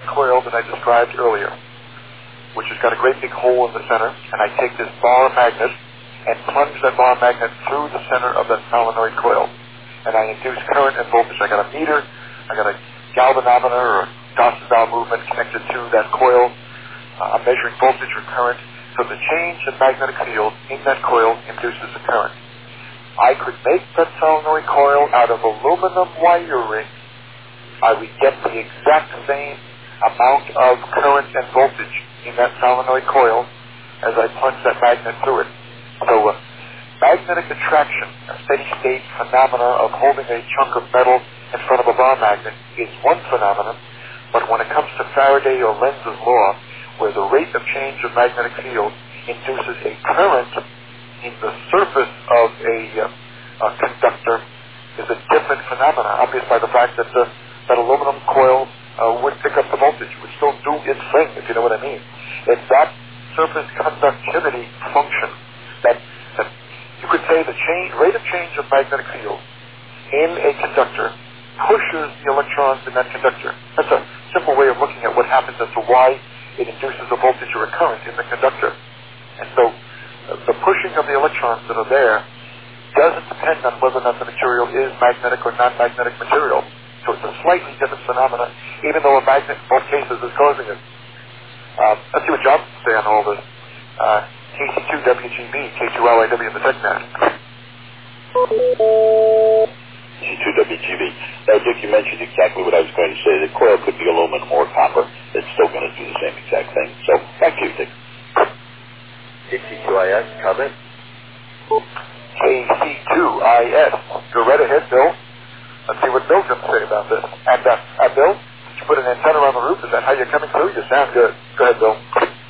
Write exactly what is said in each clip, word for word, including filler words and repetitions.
coil that I described earlier, which has got a great big hole in the center, and I take this bar magnet and plunge that bar magnet through the center of that solenoid coil. And I induce current and voltage. I got a meter, I got a galvanometer or a Gauss valve movement connected to that coil. Uh, I'm measuring voltage or current. So the change in magnetic field in that coil induces a current. I could make that solenoid coil out of aluminum wiring. I would get the exact same amount of current and voltage in that solenoid coil as I plunge that magnet through it. So uh, magnetic attraction, a steady-state phenomena of holding a chunk of metal in front of a bar magnet, is one phenomenon, but when it comes to Faraday or Lenz's law, where the rate of change of magnetic field induces a current in the surface of a, uh, a conductor, is a different phenomenon, obvious by the fact that the, that aluminum coil uh, would pick up the voltage, would still do its thing, if you know what I mean. It's that surface conductivity function that, that you could say the change, rate of change of magnetic field in a conductor pushes the electrons in that conductor. That's a simple way of looking at what happens as to why it induces a voltage or a current in the conductor. And so uh, the pushing of the electrons that are there doesn't depend on whether or not the material is magnetic or non-magnetic material. So it's a slightly different phenomena, even though a magnet in both cases is causing it. Um, let's see what John can say on all this. Uh, K C two W G B, K two L I W in the TechNet. K C two W G B. Now, Dick, you mentioned exactly what I was going to say. The coil could be aluminum or copper. It's still going to do the same exact thing. So, back to you, Dick. K C two I S, comment? K C two I S. Go right ahead, Bill. Let's see what Bill can say about this. And, uh, uh, Bill, did you put an antenna on the roof? Is that how you're coming through? You sound good. Go ahead, Bill.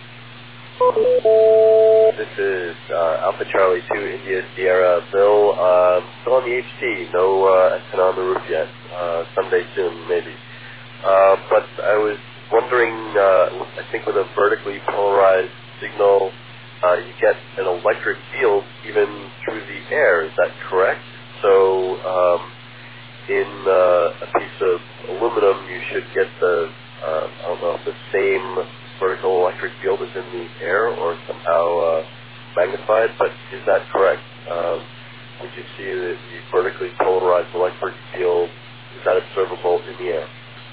This is uh, Alpha Charlie two, India Sierra. Bill, um, still on the H T. No uh, antenna on the roof yet. Uh, someday soon, maybe. Uh, but I was wondering, uh, I think with a vertically polarized signal, uh, you get an electric field even through the air. Is that correct? So um, in uh, a piece of aluminum, you should get the, uh, I don't know, the same vertical electric field is in the air or somehow uh, magnified, but is that correct? Um, would you see that the vertically polarized electric field, is that observable in the air?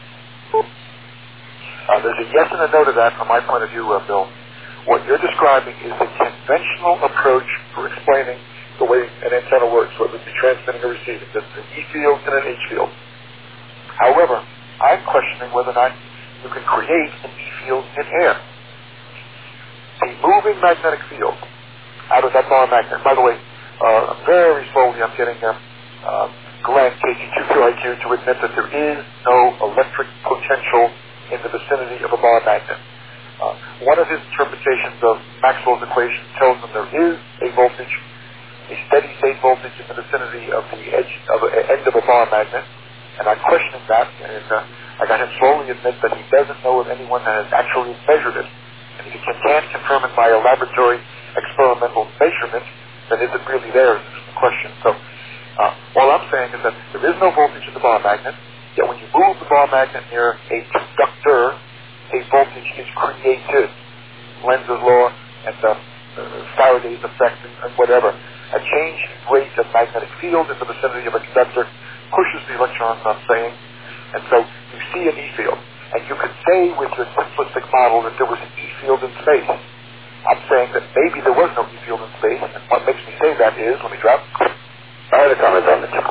Uh, there's a yes and a no to that from my point of view, uh, Bill. What you're describing is the conventional approach for explaining the way an antenna works, whether it be transmitting or receiving. There's an E field and an H field. However, I'm questioning whether or not you can create an E field in air. The moving magnetic field out of that bar magnet. By the way, uh, very slowly I'm getting uh, uh, Glenn, K C two Q I Q, to admit that there is no electric potential in the vicinity of a bar magnet. Uh, one of his interpretations of Maxwell's equation tells him there is a voltage, a steady state voltage in the vicinity of the edge of a, end of a bar magnet, and I'm questioning that, and uh, I got him slowly admit that he doesn't know of anyone that has actually measured it. And if he can, can't confirm it by a laboratory experimental measurement, then is it really there is the question. So uh, all I'm saying is that there is no voltage in the bar magnet, yet when you move the bar magnet near a conductor, a voltage is created. Lenz's law and uh, uh, Faraday's effect and, and whatever. A change in rate of magnetic field in the vicinity of a conductor pushes the electrons, I'm saying, and so you see an E field. And you could say with your simplistic model that there was an E field in space. I'm saying that maybe there was no E field in space, and what makes me say that is, let me drop. I had a comment on it.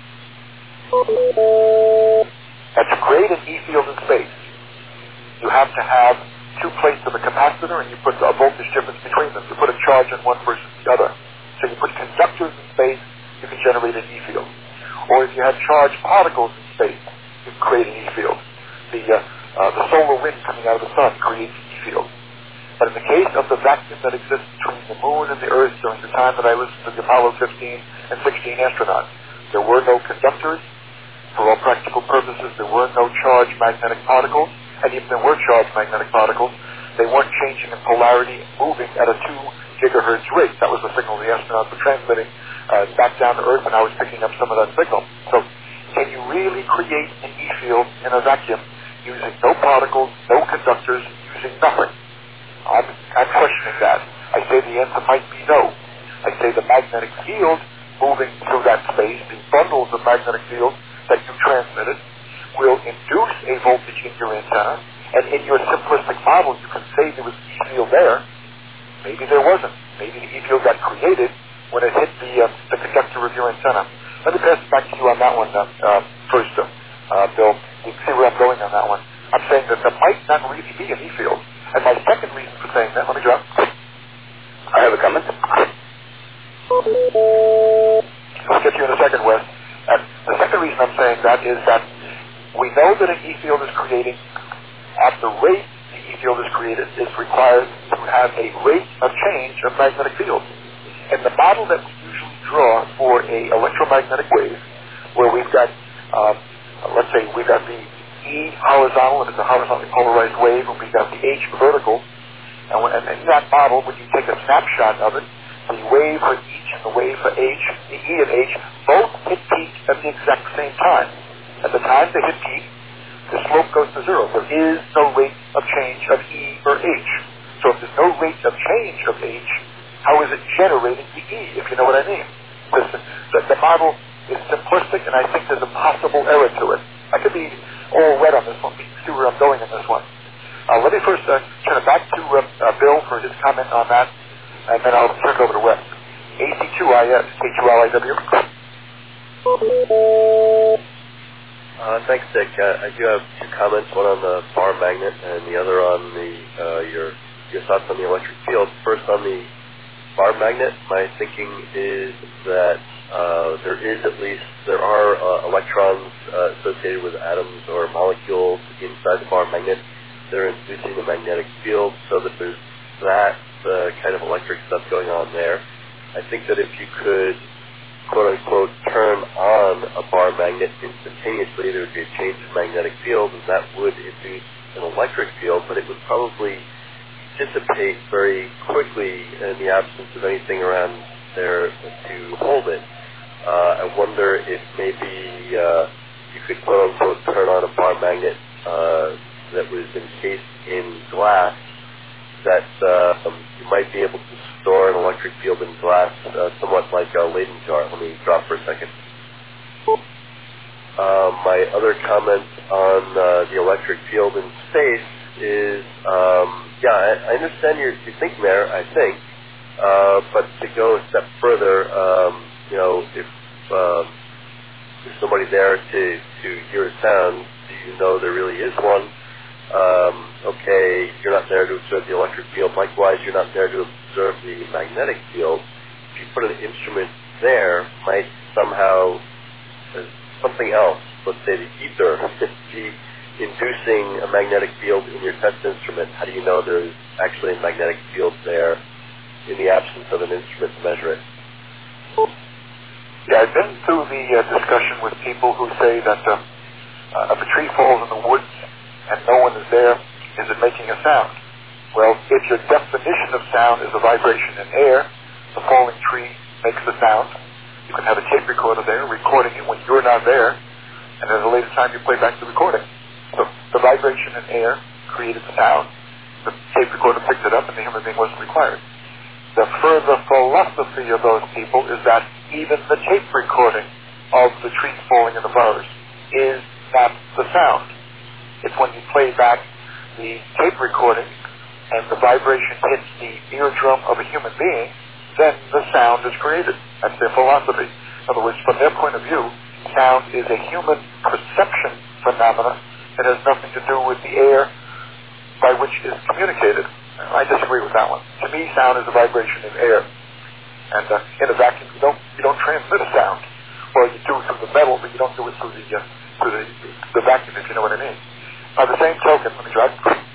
And to create an E field in space, you have to have two plates of a capacitor, and you put a voltage difference between them. You put a charge on one versus the other. So you put conductors in space, you can generate an E field. Or if you had charged particles in space, you can create an E field. The, uh, uh, the solar wind coming out of the sun creates an E field. But in the case of the vacuum that exists between the moon and the Earth during the time that I was with the Apollo fifteen and sixteen astronauts, there were no conductors. For all practical purposes, there were no charged magnetic particles. And even there were charged magnetic particles, they weren't changing in polarity and moving at a two gigahertz rate. That was the signal the astronauts were transmitting uh, back down to Earth, and I was picking up some of that signal. So can you really create an E field in a vacuum using no particles, no conductors, using nothing. I'm, I'm questioning that. I say the answer might be no. I say the magnetic field moving through that space, the bundles of magnetic field that you transmitted, will induce a voltage in your antenna, and in your simplistic model you can say there was E field there. Maybe there wasn't. Maybe the E field got created when it hit the, uh, the conductor of your antenna. Let me pass it back to you on that one uh, uh, first, uh, uh, Bill. You can see where I'm going on that one. I'm saying that there might not really be an E field. And my second reason for saying that, let me drop. I have a comment. I'll get to you in a second, Wes. And the second reason I'm saying that is that we know that an E field is creating at the rate the E field is created is required to have a rate of change of magnetic field. And the model that we usually draw for a electromagnetic wave, where we've got, um, let's say we've got the E horizontal, and it's a horizontally polarized wave, and we've got the H vertical, and, when, and in that model, when you take a snapshot of it, the wave for each and the wave for H, the E and H, both hit peak at the exact same time. At the time they hit peak, the slope goes to zero. There is no rate of change of E or H. So if there's no rate of change of H, how is it generating the E, if you know what I mean? Listen, the, the model is simplistic, and I think there's a possible error to it. I could be all wet on this one, but you can see where I'm going in this one. Uh, let me first uh, turn it back to uh, uh, Bill for his comment on that, and then I'll turn it over to Wes. A C two I S, K two L I W. Uh, thanks, Dick. Uh, I do have two comments, one on the bar magnet and the other on the uh, your your thoughts on the electric field. First, on the bar magnet, my thinking is that uh, there is at least, there are uh, electrons uh, associated with atoms or molecules inside the bar magnet that are inducing the magnetic field, so that there's that uh, kind of electric stuff going on there. I think that if you could, quote-unquote, turn on a bar magnet instantaneously, there would be a change in magnetic field, and that would induce an electric field, but it would probably dissipate very quickly in the absence of anything around there to hold it. Uh, I wonder if maybe uh, you could, quote-unquote, turn on a bar magnet uh, that was encased in glass, that uh, um, you might be able to store an electric field in glass, uh, somewhat like a Leyden jar. Let me drop for a second. Uh, my other comment on uh, the electric field in space is, um, yeah, I, I understand your, your thinking there, I think, uh, but to go a step further, um, you know, if um, there's somebody there to, to hear a sound, do you know there really is one? Um, okay, you're not there to observe the electric field. Likewise, you're not there to observe the magnetic field. If you put an instrument there, might somehow uh, something else, let's say the ether, be inducing a magnetic field in your test instrument. How do you know there's actually a magnetic field there in the absence of an instrument to measure it? Yeah, I've been through the uh, discussion with people who say that um, uh, if a tree falls in the woods and no one is there, is it making a sound? Well, if your definition of sound is a vibration in air, the falling tree makes a sound. You can have a tape recorder there recording it when you're not there, and at a later time you play back the recording. So the vibration in air created the sound. The tape recorder picked it up, and the human being wasn't required. The further philosophy of those people is that even the tape recording of the trees falling in the forest is not the sound. It's when you play back the tape recording and the vibration hits the eardrum of a human being, then the sound is created. That's their philosophy. In other words, from their point of view, sound is a human perception phenomenon that has nothing to do with the air by which it is communicated. I disagree with that one. To me, sound is a vibration in air. And uh, in a vacuum, you don't you don't transmit a sound. Well, you do it through the metal, but you don't do it through the uh, through the, the vacuum, if you know what I mean. By the same token, let me try.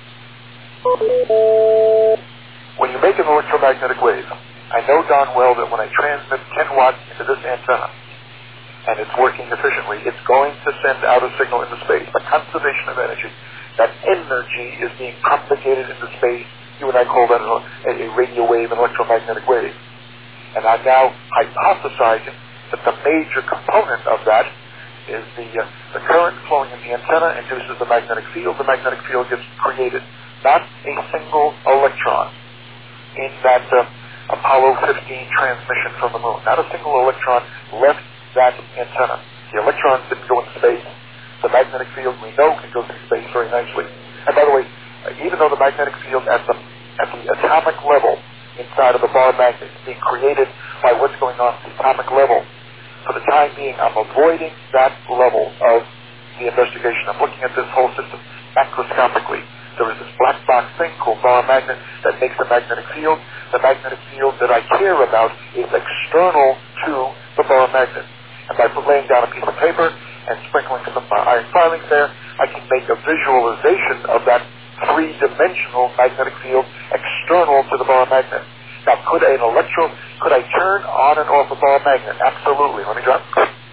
When you make an electromagnetic wave, I know darn well that when I transmit ten watts into this antenna, and it's working efficiently, it's going to send out a signal into space, a conservation of energy. That energy is being propagated into space. You and I call that a, a radio wave, an electromagnetic wave. And I'm now hypothesizing that the major component of that is the uh, the current flowing in the antenna induces the magnetic field. The magnetic field gets created. Not a single electron in that uh, Apollo fifteen transmission from the moon. Not a single electron left that antenna. The electrons didn't go into space. The magnetic field, we know, can go through space very nicely. And by the way, uh, even though the magnetic field at the at the atomic level inside of the bar magnet is being created by what's going on at the atomic level, for the time being, I'm avoiding that level of the investigation. I'm looking at this whole system macroscopically. There is this black box thing called bar magnet that makes a magnetic field. The magnetic field that I care about is external to the bar magnet. And by laying down a piece of paper and sprinkling some uh, iron filings there, I can make a visualization of that three-dimensional magnetic field external to the bar magnet. Now, could an electro, could I turn on and off a bar magnet? Absolutely. Let me drop.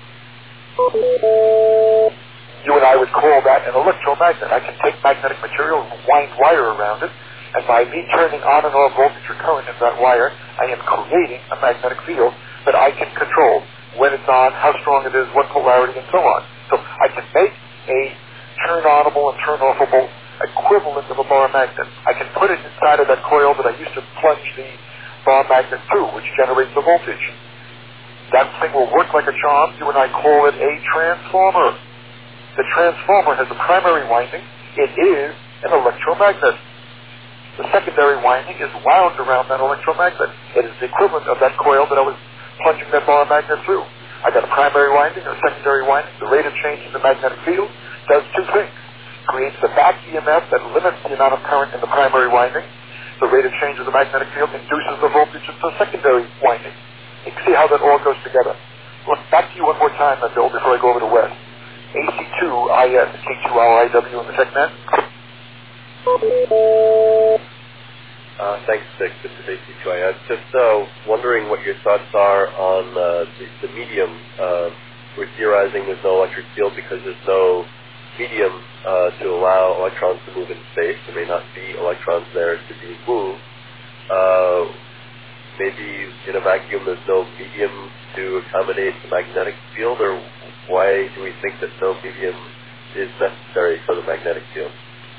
You and I would call that an electromagnet. I can take magnetic material and wind wire around it, and by me turning on and off voltage or current in that wire, I am creating a magnetic field that I can control when it's on, how strong it is, what polarity, and so on. So I can make a turn-onable and turn-offable equivalent of a bar magnet. I can put it inside of that coil that I used to plunge the bar magnet through, which generates the voltage. That thing will work like a charm. You and I call it a transformer. The transformer has a primary winding. It is an electromagnet. The secondary winding is wound around that electromagnet. It is the equivalent of that coil that I was plunging that bar magnet through. I got a primary winding or a secondary winding. The rate of change in the magnetic field does two things. Creates the back E M F that limits the amount of current in the primary winding. The rate of change of the magnetic field induces the voltage in the secondary winding. You can see how that all goes together. Look, back to you one more time, Bill, before I go over to Wes. A C two I S, K two R I W in the TechNet. Uh, thanks, Dick. This is A C two I S. Just uh, wondering what your thoughts are on uh, the, the medium. Uh, we're theorizing there's no electric field because there's no medium uh, to allow electrons to move in space. There may not be electrons there to be moved. Uh, maybe in a vacuum there's no medium to accommodate the magnetic field, or why do we think that no medium is necessary for the magnetic field?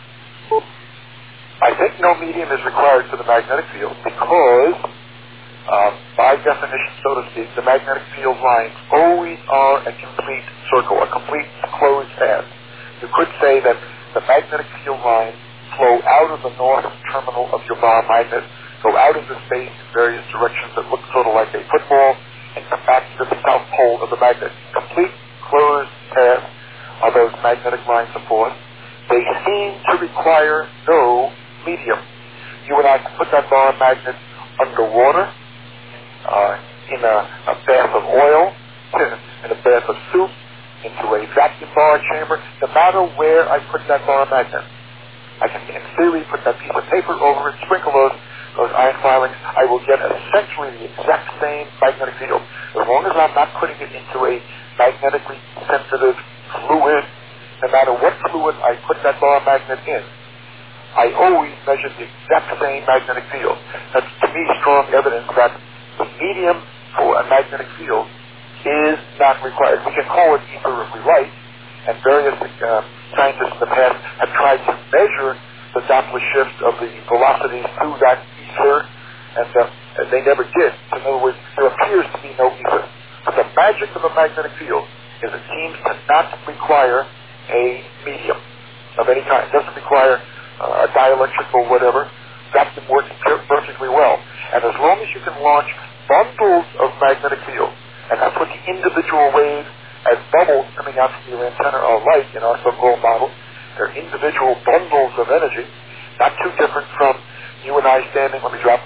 I think no medium is required for the magnetic field because, uh, by definition, so to speak, the magnetic field lines always are a complete circle, a complete closed path. You could say that the magnetic field lines flow out of the north terminal of your bar magnet, go out into space in various directions that look sort of like a football, and come back to the south pole of the magnet. Complete closed path are those magnetic lines of force. They seem to require no medium. You and I can put that bar magnet underwater, uh, in a, a bath of oil, in a bath of soup, into a vacuum bar chamber. No matter where I put that bar magnet, I can, in theory, put that piece of paper over it, sprinkle those, those iron filings. I will get essentially the exact same magnetic field. As long as I'm not putting it into a magnetically sensitive fluid, no matter what fluid I put that bar magnet in, I always measure the exact same magnetic field. That's, to me, strong evidence that the medium for a magnetic field is not required. We can call it ether if we like, and various uh, scientists in the past have tried to measure the Doppler shift of the velocities through that ether, and uh, they never did. In other words, there appears to be no ether. But the magic of a magnetic field is it seems to not require a medium of any kind. It doesn't require uh, a dielectric or whatever. Vacuum works perfectly well. And as long as you can launch bundles of magnetic field and have put the individual waves as bubbles coming out from your antenna or light in our so-called model, they're individual bundles of energy, not too different from you and I standing, let me drop.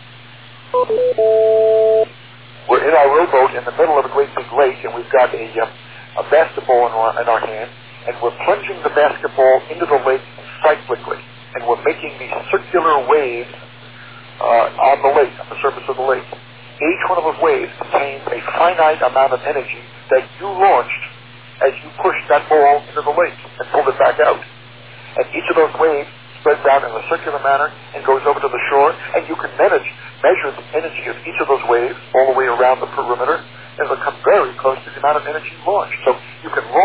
We're in our rowboat in the middle of a great big lake, and we've got a, uh, a basketball in our, in our hand, and we're plunging the basketball into the lake cyclically, and we're making these circular waves uh, on the lake, on the surface of the lake. Each one of those waves contains a finite amount of energy that you launched as you pushed that ball into the lake and pulled it back out. And each of those waves spreads out in a circular manner and goes over to the shore, and you can manage, measure the energy of each of those waves all the way around the perimeter, and it'll come very close to the amount of energy launched. So you can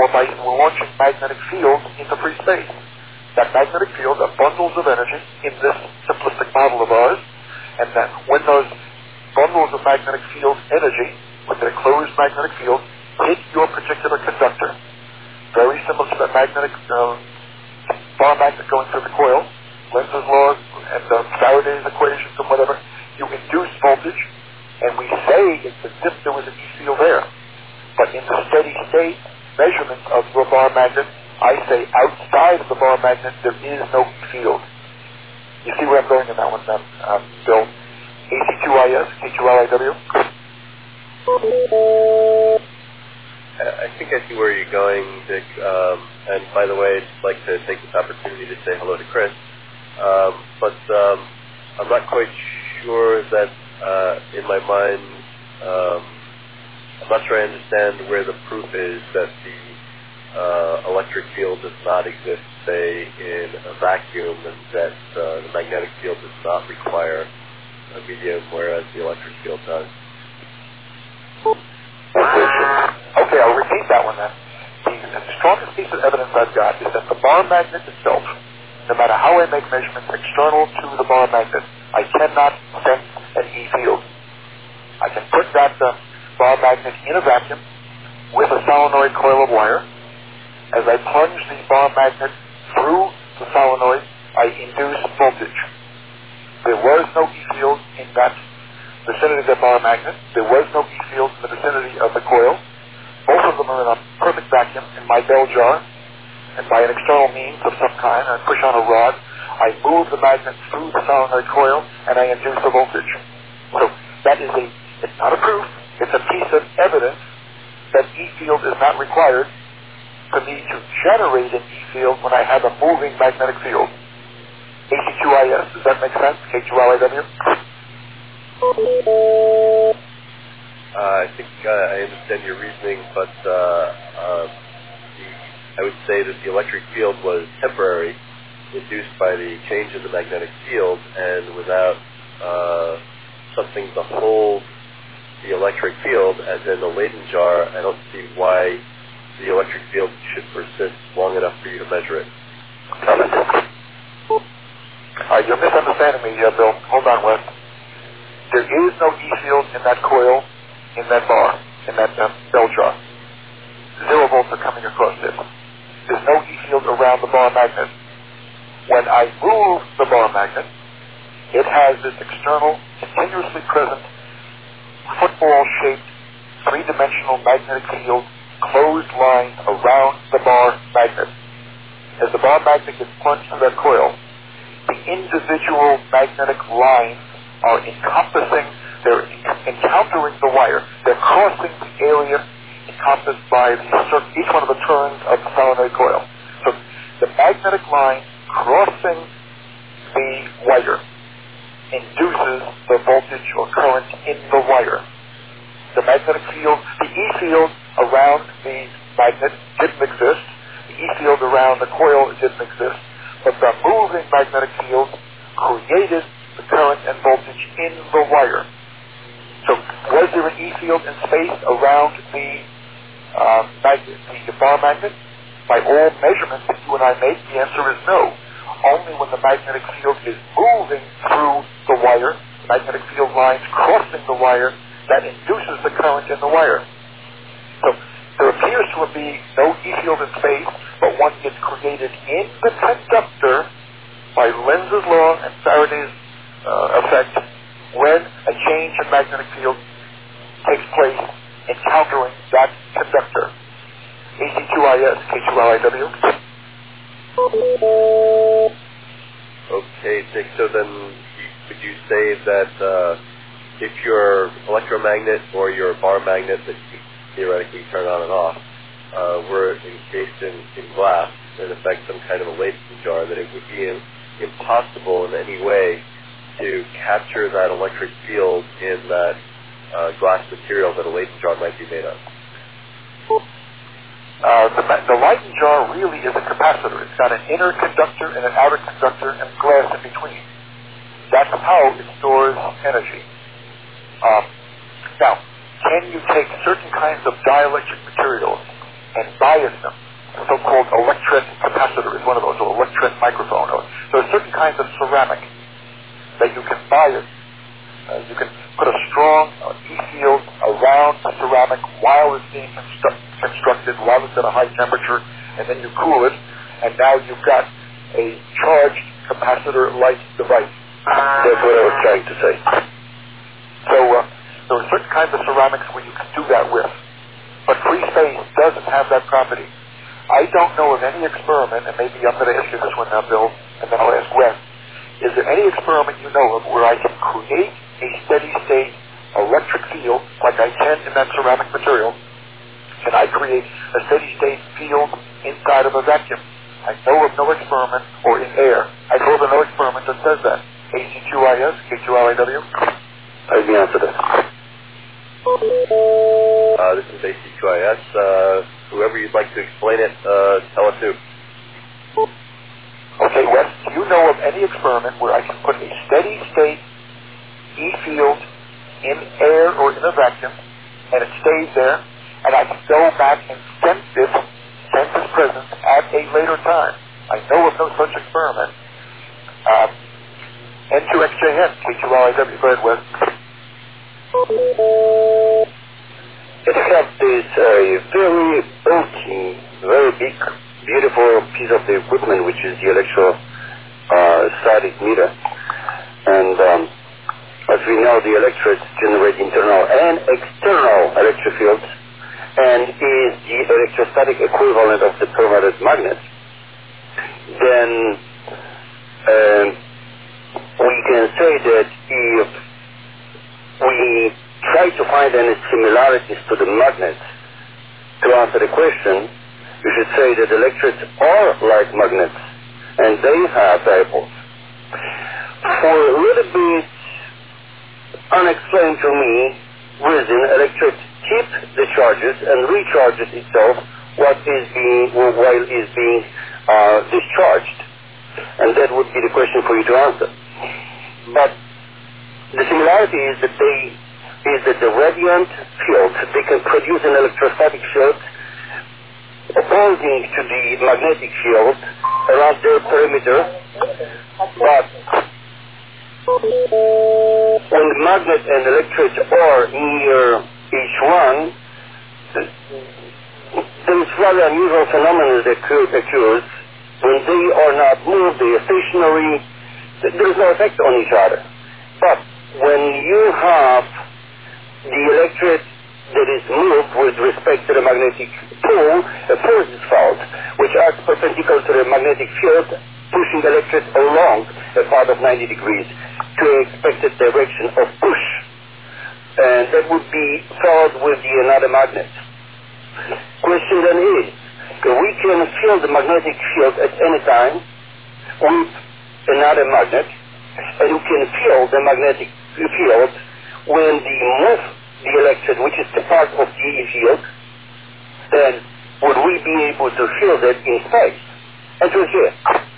or by launching magnetic fields into free space. That magnetic field are bundles of energy in this simplistic model of ours, and that when those bundles of magnetic field energy, with their closed magnetic field, hit your particular conductor, very similar to that magnetic uh, bar magnet going through the coil, Lenz's law and uh, Faraday's equations and whatever, you induce voltage, and we say it's as if there was an E field there. But in the steady state measurement of your bar magnet, I say outside of the bar magnet there is no E field. You see where I'm going in that one, um, um, Bill? A C two I S, K two L I W? I think I see where you're going, Dick. Um, and by the way, I'd like to take this opportunity to say hello to Chris. Um, but um, I'm not quite sure that uh, in my mind, um, I'm not sure I understand where the proof is that the uh, electric field does not exist, say, in a vacuum, and that uh, the magnetic field does not require a medium, whereas the electric field does. Okay, I'll repeat that one then. The, the strongest piece of evidence I've got is that the bar magnet itself, no matter how I make measurements external to the bar magnet, I cannot sense an E field. I can put that uh, bar magnet in a vacuum with a solenoid coil of wire. As I plunge the bar magnet through the solenoid, I induce voltage. There was no E field in that vicinity of the bar magnet. There was no E field in the vicinity of the coil. Both of them are in a perfect vacuum in my bell jar, and by an external means of some kind, I push on a rod, I move the magnet through the solenoid coil, and I induce a voltage. So that is a, it's not a proof, it's a piece of evidence that E field is not required for me to generate an E field when I have a moving magnetic field. A C two I S, does that make sense? K two L I W? Uh, I think uh, I understand your reasoning, but uh, uh, the, I would say that the electric field was temporary, induced by the change in the magnetic field, and without uh, something to hold the electric field, as in the Leyden jar, I don't see why the electric field should persist long enough for you to measure it. Uh, you're misunderstanding me, uh, Bill. Hold on, Wes. There is no E field in that coil, in that bar, in that um, bell jar. Zero volts are coming across this. There's no E field around the bar magnet. When I move the bar magnet, it has this external, continuously present, football-shaped, three-dimensional magnetic field, closed line around the bar magnet. As the bar magnet gets plunged through that coil, the individual magnetic lines are encompassing, they're encountering the wire. They're crossing the area encompassed by the, each one of the turns of the solenoid coil. So the magnetic line crossing the wire induces the voltage or current in the wire. The magnetic field, the E field around the magnet didn't exist. The E field around the coil didn't exist. But the moving magnetic field created the current and voltage in the wire. So was there an E field in space around the, uh, magnet, the bar magnet? By all measurements that you and I make, the answer is no. Only when the magnetic field is moving through the wire, magnetic field lines crossing the wire, that induces the current in the wire. So there appears to be no E field in space, but one gets created in the conductor by Lenz's law and Faraday's uh, effect when a change in magnetic field takes place encountering that conductor. A C two I S, K two L I W. Okay, Dick, so then would you say that uh, if your electromagnet or your bar magnet that you theoretically turn on and off uh, were encased in, in glass, in effect some kind of a Leyden jar, that it would be in, impossible in any way to capture that electric field in that uh, glass material that a Leyden jar might be made of? Uh, the, the Leyden jar really is a capacitor. It's got an inner conductor and an outer conductor and glass in between. That's how it stores energy. Um, now, can you take certain kinds of dielectric materials and bias them. A so-called electret capacitor is one of those, or electret microphone. So there are certain kinds of ceramic that you can bias. Uh, you can put a strong uh, E-field around the ceramic while it's being constru- constructed, while it's at a high temperature, and then you cool it, and now you've got a charged capacitor-like device. That's what I was trying to say. So uh, there are certain kinds of ceramics where you can do that with, but free space doesn't have that property. I don't know of any experiment, and maybe I'm going to ask you this one now, Bill, and then I'll ask Wes. Is there any experiment you know of where I can create a steady-state electric field, like I can in that ceramic material, and I create a steady-state field inside of a vacuum? I know of no experiment, or in air, I know of no experiment that says that. A C Q I S, K Q L I W? I'd be answer this. Uh, this is A C Q I S. Uh, whoever you'd like to explain it, uh, tell us who. Okay, Wes, do you know of any experiment where I can put a steady-state E-field in air or in a vacuum, and it stays there, and I can go back and sense it, sense its presence at a later time? I know of no such experiment. Um, N two X J N, K Q L I W. Go ahead, Wes. It has this uh, very bulky, very big, beautiful piece of the equipment, which is the electrostatic uh, meter. And um, as we know, the electrodes generate internal and external electric fields, and is the electrostatic equivalent of the permanent magnet. Then um, we can say that if we try to find any similarities to the magnets, to answer the question, we should say that electrodes are like magnets, and they have dipoles. For a little bit unexplained to me reason, electrodes keep the charges and recharges itself what is being, while is being uh, discharged. And that would be the question for you to answer. But the similarity is that they is that the radiant field, they can produce an electrostatic field opposing to the magnetic field around their perimeter, but when the magnet and electrode are near each one, there is rather unusual phenomena that occurs. When they are not moved, they are stationary, there is no effect on each other. But when you have the electrode that is moved with respect to the magnetic pole, a force is felt, which acts perpendicular to the magnetic field, pushing the electrode along a path of ninety degrees to an expected direction of push. And that would be felt with the another magnet. Question then is, we can feel the magnetic field at any time with another magnet, and you can feel the magnetic field when we move the electrode, which is the part of the E field, then would we be able to feel that in space? And to here.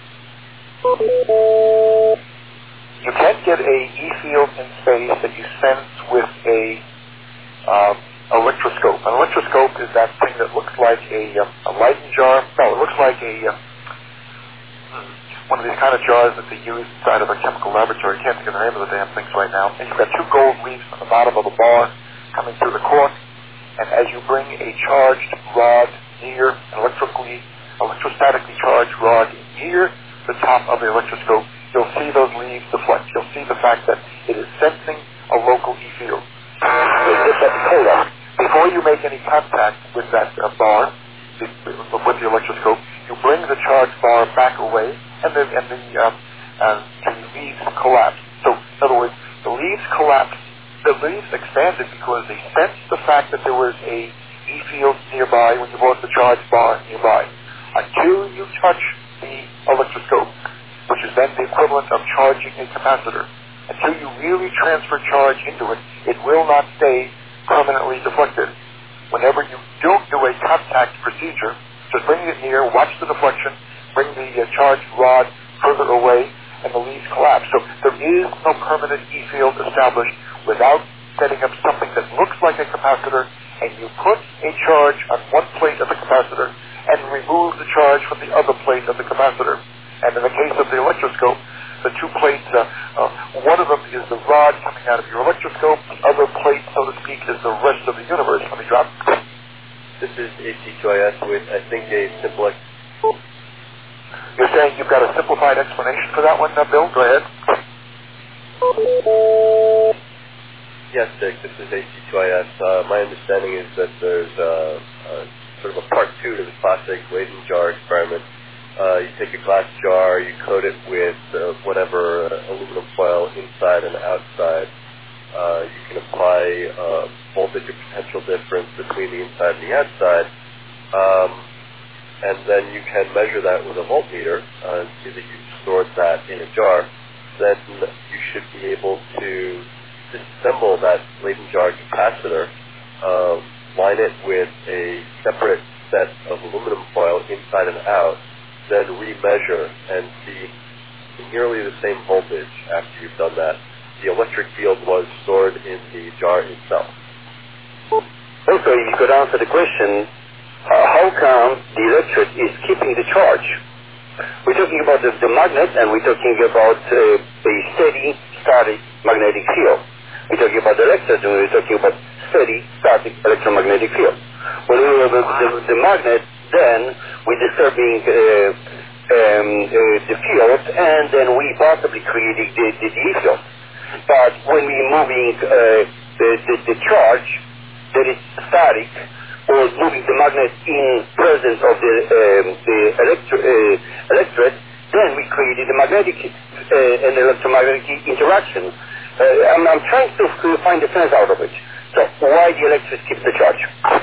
You can't get a E field in space that you sense with a um, electroscope. An electroscope is that thing that looks like a, uh, a Leyden jar. No, it looks like a uh, one of these kind of jars that they use inside of a chemical laboratory. I can't think of the name of the damn things right now. And you've got two gold leaves on the bottom of a bar coming through the cork, and as you bring a charged rod near, an electrically, electrostatically charged rod near the top of the electroscope, you'll see those leaves deflect. You'll see the fact that it is sensing a local E field. Hold on. Before you make any contact with that uh, bar, the, with the electroscope, you bring the charged bar back away, and the, and the, um, uh, the leaves collapse. So, in other words, the leaves collapse. The leaves expanded because they sensed the fact that there was a E field nearby when you brought the charged bar nearby. Until you touch the electroscope, which is then the equivalent of charging a capacitor, until you really transfer charge into it, it will not stay permanently deflected. Whenever you don't do a contact procedure, just bring it near, watch the deflection, bring the uh, charged rod further away, and the leaves collapse. So there is no permanent E field established without setting up something that looks like a capacitor and you put a charge on one plate of the capacitor and remove the charge from the other plate of the capacitor. And in the case of the electroscope, the two plates, uh, uh, one of them is the rod coming out of your electroscope, the other plate, so to speak, is the rest of the universe. Let me drop. This is A C two I S with, I think, a simple... Ex- You're saying you've got a simplified explanation for that one, uh, Bill? Go ahead. Yes, Dick, this is A C two I S. Uh, my understanding is that there's uh, uh, sort of a part two to the classic Leyden jar experiment. Uh, you take a glass jar, you coat it with uh, whatever uh, aluminum foil inside and outside. Uh, you can apply uh, voltage or potential difference between the inside and the outside. Um, and then you can measure that with a voltmeter uh, and see that you've stored that in a jar. Then you should be able to disassemble that Leyden jar capacitor, uh, line it with a separate set of aluminum foil inside and out, then remeasure and see nearly the same voltage after you've done that. The electric field was stored in the jar itself. Also, you could answer the question, uh, how come the electrode is keeping the charge? We're talking about the, the magnet, and we're talking about uh, a steady, static magnetic field. We're talking about the electrode, and we're talking about steady, static electromagnetic field. When we have the, the, the magnet, then we're disturbing uh, um, uh, the field, and then we possibly creating the, the, the field. But when we're moving uh, the, the, the charge that is static, or moving the magnet in presence of the, um, the electro, uh, electrode, then we created a magnetic uh, and electromagnetic interaction. Uh, I'm, I'm trying to find the sense out of it. So why the electrode keeps the charge?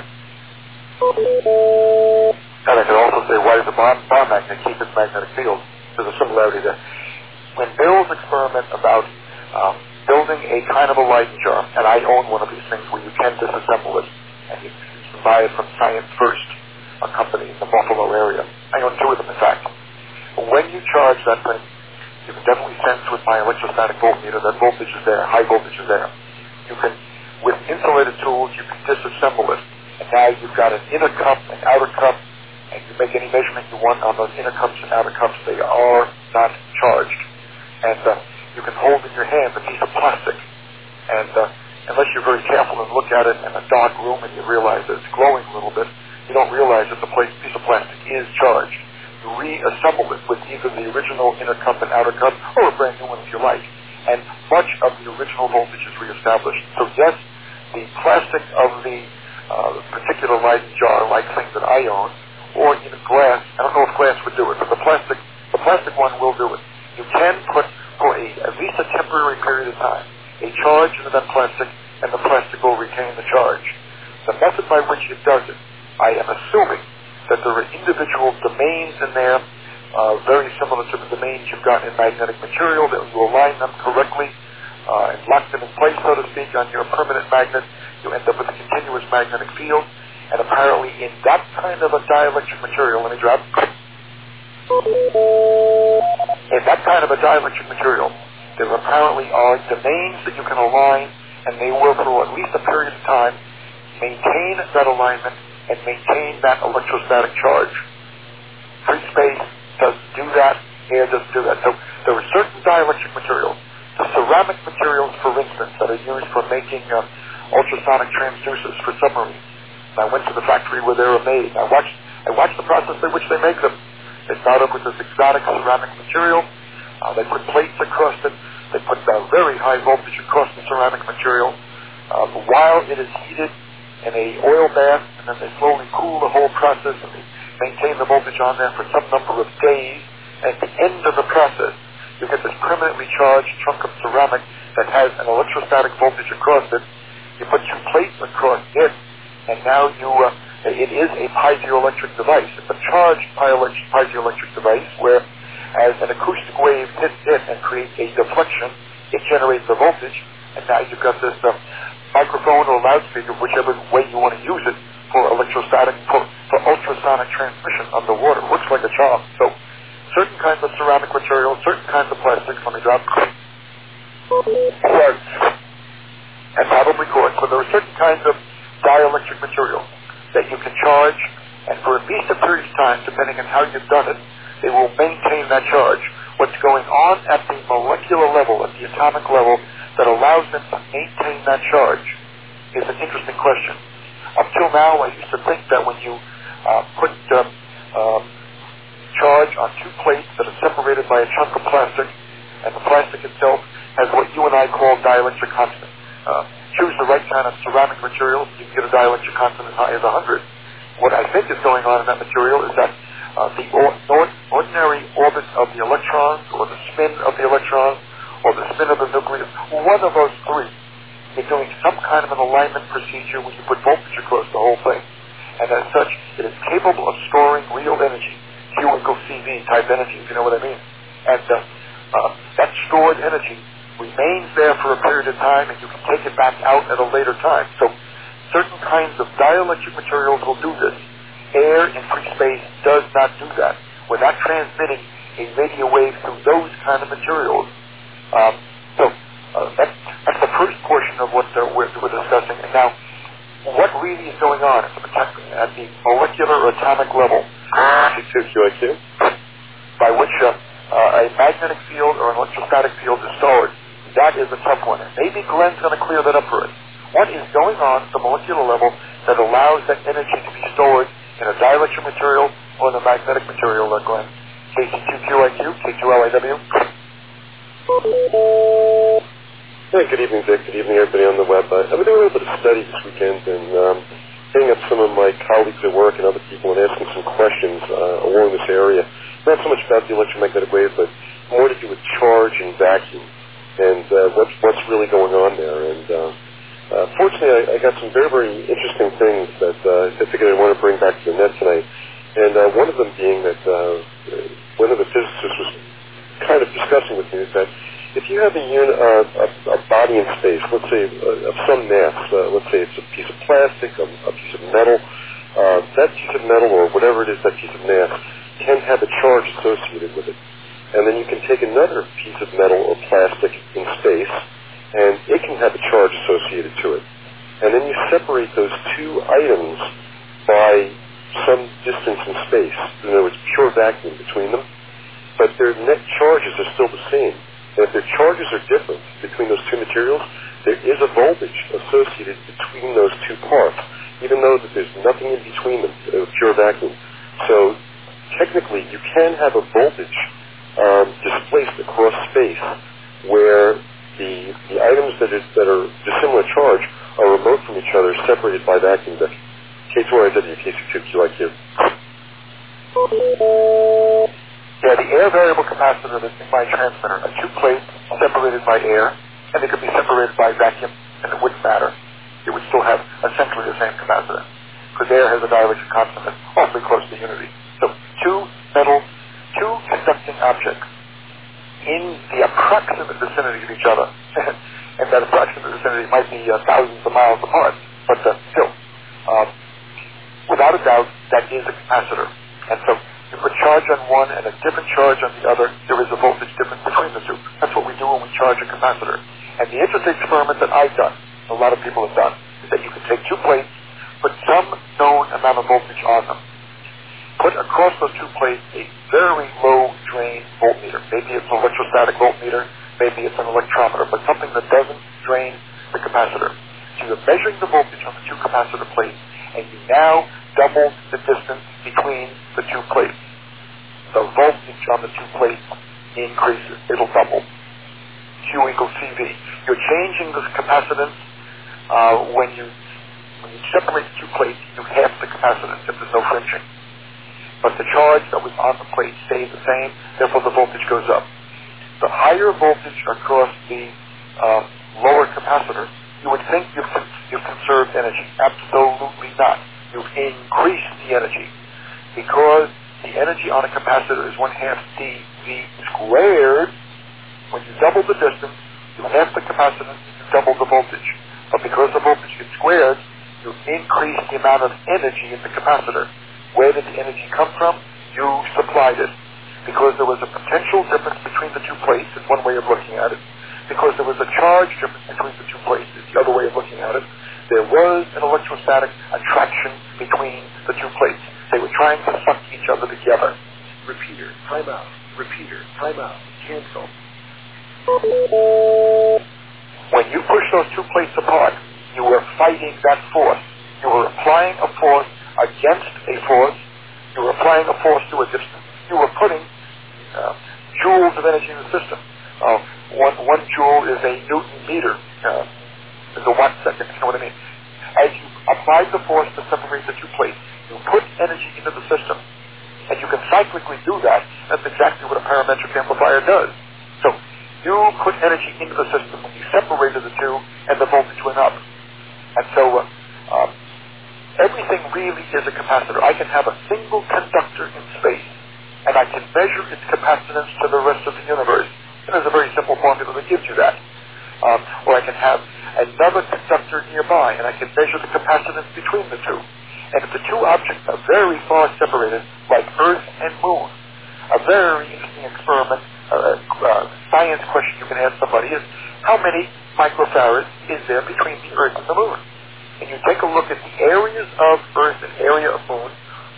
And I could also say, why does the bar, bar magnet keep its magnetic field? There's a similarity there. When Bill's experiment about um, building a kind of a Leyden jar, and I own one of these things where you can disassemble it, and you can buy it from Science First, a company in the Buffalo area. I own two of them, in fact. When you charge that thing, you can definitely sense with my electrostatic voltmeter that voltage is there, high voltage is there. You can, with insulated tools, you can disassemble it. And now you've got an inner cup, an outer cup, and you make any measurement you want on those inner cups and outer cups. They are not charged. And uh, you can hold in your hand a piece of plastic. And uh, unless you're very careful and look at it in a dark room and you realize that it's glowing a little bit, you don't realize that the piece of plastic is charged. You reassemble it with either the original inner cup and outer cup, or a brand new one if you like. And much of the original voltage is reestablished. So yes, the plastic of the Uh, particular Leyden jar, like things that I own, or even glass. I don't know if glass would do it, but the plastic, the plastic one will do it. You can put, for a, at least a temporary period of time, a charge into that plastic, and the plastic will retain the charge. The method by which it does it, I am assuming that there are individual domains in there, uh, very similar to the domains you've got in magnetic material, that you align them correctly uh, and lock them in place, so to speak, on your permanent magnet. You end up with a continuous magnetic field, and apparently in that kind of a dielectric material, let me drop, in that kind of a dielectric material, there apparently are domains that you can align, and they will, for at least a period of time, maintain that alignment and maintain that electrostatic charge. Free space doesn't do that, air doesn't do that. So there are certain dielectric materials, the ceramic materials, for instance, that are used for making uh, ultrasonic transducers for submarines. And I went to the factory where they were made. I watched, I watched the process by which they make them. They start up with this exotic ceramic material. Uh, they put plates across it. They put uh, very high voltage across the ceramic material. Uh, while it is heated in a oil bath, and then they slowly cool the whole process, and they maintain the voltage on there for some number of days. And at the end of the process, you get this permanently charged chunk of ceramic that has an electrostatic voltage across it. You put two plates across it, and now you, uh, it is a piezoelectric device. It's a charged piezoelectric device where, as an acoustic wave hits it and creates a deflection, it generates the voltage, and now you've got this uh, microphone or loudspeaker, whichever way you want to use it, for electrostatic, for, for ultrasonic transmission underwater. It looks like a charm. So, certain kinds of ceramic materials, certain kinds of plastics, let me drop, quartz, and probably quartz. So there are certain kinds of dielectric material that you can charge, and for at least a period of time, depending on how you've done it, they will maintain that charge. What's going on at the molecular level, at the atomic level, that allows them to maintain that charge is an interesting question. Up till now, I used to think that when you uh, put uh, uh, charge on two plates that are separated by a chunk of plastic, and the plastic itself has what you and I call dielectric constant. Uh, choose the right kind of ceramic material, you can get a dielectric constant as high as one hundred. What I think is going on in that material is that uh, the or- or- ordinary orbit of the electrons, or the spin of the electrons, or the spin of the nucleus, one of those three is doing some kind of an alignment procedure when you put voltage across the whole thing. And as such, it is capable of storing real energy, Q equals C V type energy, if you know what I mean. And uh, uh, that stored energy remains there for a period of time, and you can take it back out at a later time. So certain kinds of dielectric materials will do this. Air in free space does not do that. We're not transmitting a radio wave through those kind of materials. Um, so uh, that's, that's the first portion of what uh, we're, we're discussing. And now, what really is going on at the, at the molecular or atomic level, by which uh, uh, a magnetic field or an electrostatic field is stored? That is a tough one. And maybe Glenn's going to clear that up for us. What is going on at the molecular level that allows that energy to be stored in a dielectric material or in a magnetic material, uh, Glenn? K C two Q I Q, K two L I W. Hey, good evening, Dick. Good evening, everybody on the web. Uh, I've been doing a little bit of study this weekend and um, hitting up some of my colleagues at work and other people and asking some questions uh, along this area. Not so much about the electromagnetic wave, but more to do with charge and vacuum and uh, what's, what's really going on there. And uh, uh, fortunately, I, I got some very, very interesting things that uh, I figured I want to bring back to the net tonight. And uh, one of them being that uh, one of the physicists was kind of discussing with me is that if you have a unit, uh, a, a body in space, let's say uh, of some mass, uh, let's say it's a piece of plastic, a, a piece of metal, uh, that piece of metal or whatever it is, that piece of mass, can have a charge associated with it. And then you can take another piece of metal or plastic in space, and it can have a charge associated to it. And then you separate those two items by some distance in space. In other words, pure vacuum between them. But their net charges are still the same. And if their charges are different between those two materials, there is a voltage associated between those two parts, even though that there's nothing in between them, uh, pure vacuum. So technically, you can have a voltage um, displaced across space where the the items that, is, that are dissimilar charge are remote from each other, separated by vacuum. K two R I W, K C two Q I Q. Yeah, the air variable capacitor that's in my transmitter are two plates separated by air, and they could be separated by vacuum, and it wouldn't matter. It would still have essentially the same capacitance, because air has a dielectric constant that's awfully close to unity. So two metal, two conducting objects in the approximate vicinity of each other, and that approximate vicinity might be uh, thousands of miles apart, but uh, still, um, without a doubt, that is a capacitor. And so you put charge on one and a different charge on the other, there is a voltage difference between the two. That's what we do when we charge a capacitor. And the interesting experiment that I've done, a lot of people have done, is that you can take two plates, put some known amount of voltage on them, put across those two plates a very low drain voltmeter. Maybe it's an electrostatic voltmeter, maybe it's an electrometer, but something that doesn't drain the capacitor. So you're measuring the voltage on the two capacitor plates, and you now double the distance between the two plates. The voltage on the two plates increases. It'll double. Q equals C V. You're changing the capacitance uh, when you when you separate the two plates, you half the capacitance if there's no fringing. But the charge that was on the plate stays the same, therefore the voltage goes up. The higher voltage across the uh, lower capacitor, you would think you've, you've conserved energy. Absolutely not. You've increased the energy, because the energy on a capacitor is one half C V squared. When you double the distance, you half the capacitance, you double the voltage. But because the voltage gets squared, you increase the amount of energy in the capacitor. Where did the energy come from? You supplied it. Because there was a potential difference between the two plates, is one way of looking at it. Because there was a charge difference between the two plates, is the other way of looking at it. there was an electrostatic attraction between the two plates. They were trying to suck each other together. Repeater, time out. Repeater, time out. Cancel. When you push those two plates apart, you were fighting that force. You were applying a force against a force. You were applying a force to a distance. You were putting uh, joules of energy in the system. Uh, one, one joule is a Newton meter. Uh, is a watt second, you know what I mean? As you applied the force to separate the two plates, you put energy into the system. And you can cyclically do that. That's exactly what a parametric amplifier does. So you put energy into the system when you separated the two, and the voltage went up. And so uh, um, everything really is a capacitor. I can have a single conductor in space, and I can measure its capacitance to the rest of the universe. And there's a very simple formula that gives you that. Um, or I can have another conductor nearby, and I can measure the capacitance between the two. And if the two objects are very far separated, like Earth and Moon, a very interesting experiment, uh, uh, science question you can ask somebody is, how many microfarads is there between the Earth and the Moon? And you take a look at the areas of Earth and area of Moon,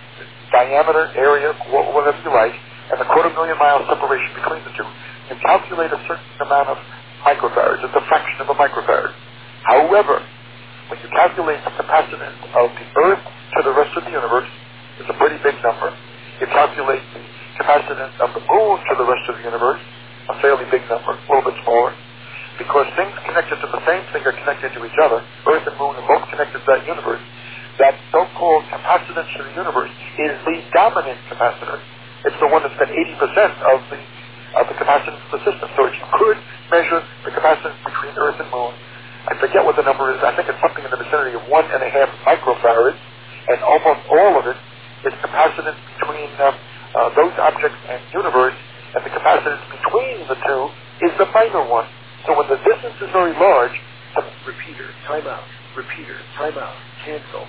diameter, area, whatever you like, and the quarter million mile separation between the two. You calculate a certain amount of microfarads. It's a fraction of a microfarad. However, when you calculate the capacitance of the Earth to the rest of the universe, it's a pretty big number. You calculate the capacitance of the Moon to the rest of the universe, a fairly big number, a little bit smaller. Because things connected to the same thing are connected to each other, Earth and Moon are both connected to that universe, that so-called capacitance to the universe is the dominant capacitor. It's the one that's got eighty percent of the, of the capacitance of the system. So if you could measure the capacitance between Earth and Moon, I forget what the number is, I think it's something in the vicinity of one and a half microfarads, and almost all of it is capacitance between um, uh, those objects and universe, and the capacitance between the two is the minor one. So when the distance is very large, the repeater, time out. Repeater, time out. Cancel.